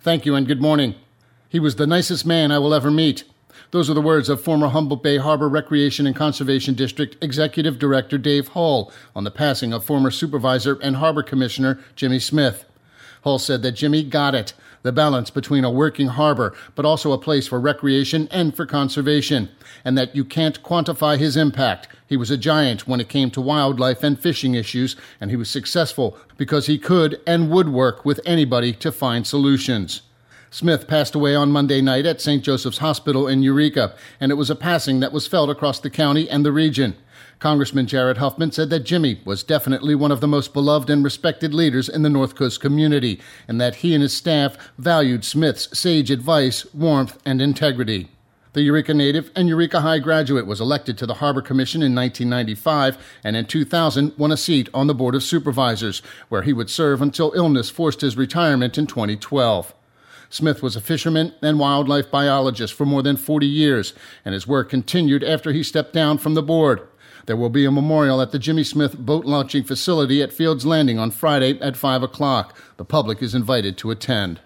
Thank you and good morning. He was the nicest man I will ever meet. Those are the words of former Humboldt Bay Harbor Recreation and Conservation District Executive Director Dave Hull on the passing of former Supervisor and Harbor Commissioner Jimmy Smith. Hull said that Jimmy got it, the balance between a working harbor, but also a place for recreation and for conservation, and that you can't quantify his impact. He was a giant when it came to wildlife and fishing issues, and he was successful because he could and would work with anybody to find solutions. Smith passed away on Monday night at St. Joseph's Hospital in Eureka, and it was a passing that was felt across the county and the region. Congressman Jared Huffman said that Jimmy was definitely one of the most beloved and respected leaders in the North Coast community, and that he and his staff valued Smith's sage advice, warmth, and integrity. The Eureka native and Eureka High graduate was elected to the Harbor Commission in 1995 and in 2000 won a seat on the Board of Supervisors, where he would serve until illness forced his retirement in 2012. Smith was a fisherman and wildlife biologist for more than 40 years, and his work continued after he stepped down from the board. There will be a memorial at the Jimmy Smith boat launching facility at Fields Landing on Friday at 5 o'clock. The public is invited to attend.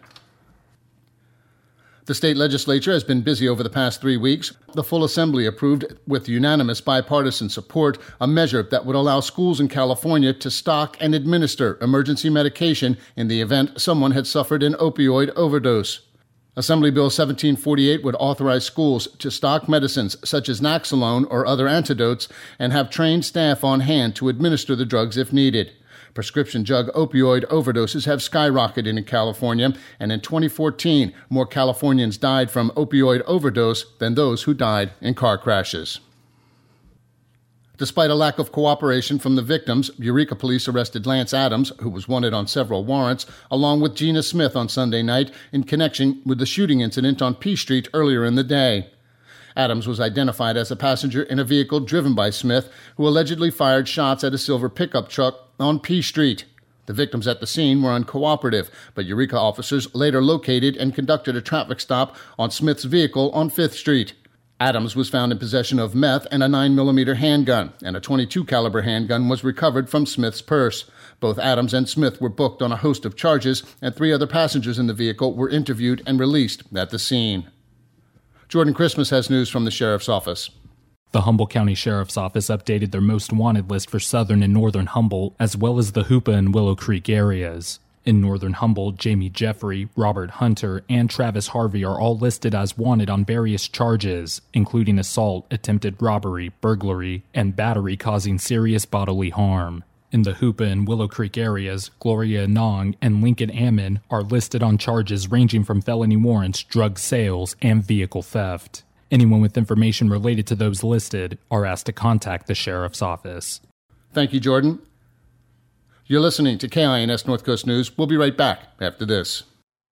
The state legislature has been busy over the past 3 weeks. The full assembly approved, with unanimous bipartisan support, a measure that would allow schools in California to stock and administer emergency medication in the event someone had suffered an opioid overdose. Assembly Bill 1748 would authorize schools to stock medicines such as Naxalone or other antidotes and have trained staff on hand to administer the drugs if needed. Prescription drug opioid overdoses have skyrocketed in California, and in 2014, more Californians died from opioid overdose than those who died in car crashes. Despite a lack of cooperation from the victims, Eureka police arrested Lance Adams, who was wanted on several warrants, along with Gina Smith on Sunday night in connection with the shooting incident on P Street earlier in the day. Adams was identified as a passenger in a vehicle driven by Smith, who allegedly fired shots at a silver pickup truck on P Street. The victims at the scene were uncooperative, but Eureka officers later located and conducted a traffic stop on Smith's vehicle on 5th Street. Adams was found in possession of meth and a 9mm handgun, and a .22 caliber handgun was recovered from Smith's purse. Both Adams and Smith were booked on a host of charges, and 3 other passengers in the vehicle were interviewed and released at the scene. Jordan Christmas has news from the Sheriff's Office. The Humboldt County Sheriff's Office updated their most wanted list for southern and northern Humboldt, as well as the Hoopa and Willow Creek areas. In northern Humboldt, Jamie Jeffrey, Robert Hunter, and Travis Harvey are all listed as wanted on various charges, including assault, attempted robbery, burglary, and battery causing serious bodily harm. In the Hoopa and Willow Creek areas, Gloria Nong and Lincoln Ammon are listed on charges ranging from felony warrants, drug sales, and vehicle theft. Anyone with information related to those listed are asked to contact the Sheriff's Office. Thank you, Jordan. You're listening to KINS North Coast News. We'll be right back after this.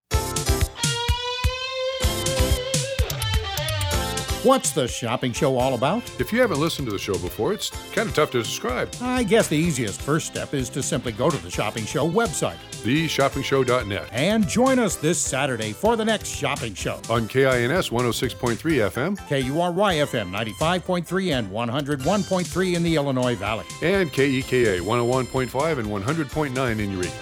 What's the shopping show all about? If you haven't listened to the show before, it's kind of tough to describe. I guess the easiest first step is to simply go to the Shopping Show website, theshoppingshow.net, and join us this Saturday for the next shopping show. On KINS 106.3 FM, KURY FM 95.3 and 101.3 in the Illinois Valley, and KEKA 101.5 and 100.9 in Eureka.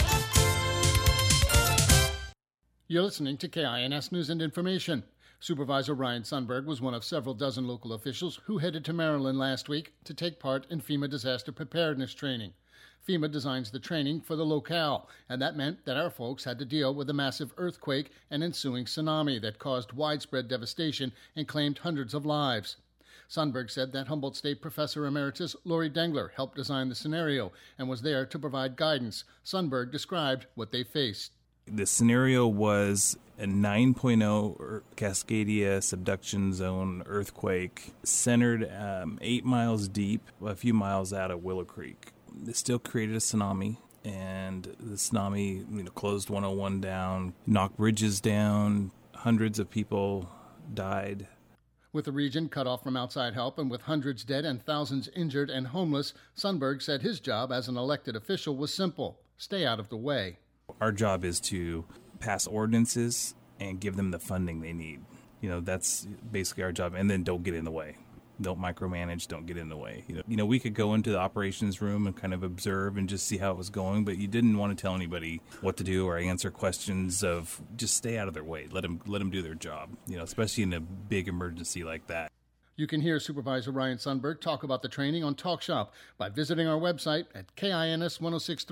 You're listening to KINS News and Information. Supervisor Ryan Sundberg was one of several dozen local officials who headed to Maryland last week to take part in FEMA disaster preparedness training. FEMA designs the training for the locale, and that meant that our folks had to deal with a massive earthquake and ensuing tsunami that caused widespread devastation and claimed hundreds of lives. Sundberg said that Humboldt State Professor Emeritus Lori Dengler helped design the scenario and was there to provide guidance. Sundberg described what they faced. The scenario was a 9.0 Cascadia subduction zone earthquake centered 8 miles deep, a few miles out of Willow Creek. It still created a tsunami, and the tsunami closed 101 down, knocked bridges down, hundreds of people died. With the region cut off from outside help and with hundreds dead and thousands injured and homeless, Sundberg said his job as an elected official was simple: stay out of the way. Our job is to pass ordinances and give them the funding they need. That's basically our job, and then don't get in the way. Don't micromanage, don't get in the way. You know, we could go into the operations room and kind of observe and just see how it was going, but you didn't want to tell anybody what to do or answer questions of just stay out of their way. Let them do their job, you know, especially in a big emergency like that. You can hear Supervisor Ryan Sundberg talk about the training on Talk Shop by visiting our website at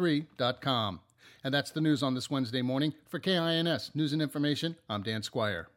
KINS1063.com. And that's the news on this Wednesday morning. For KINS News and Information, I'm Dan Squire.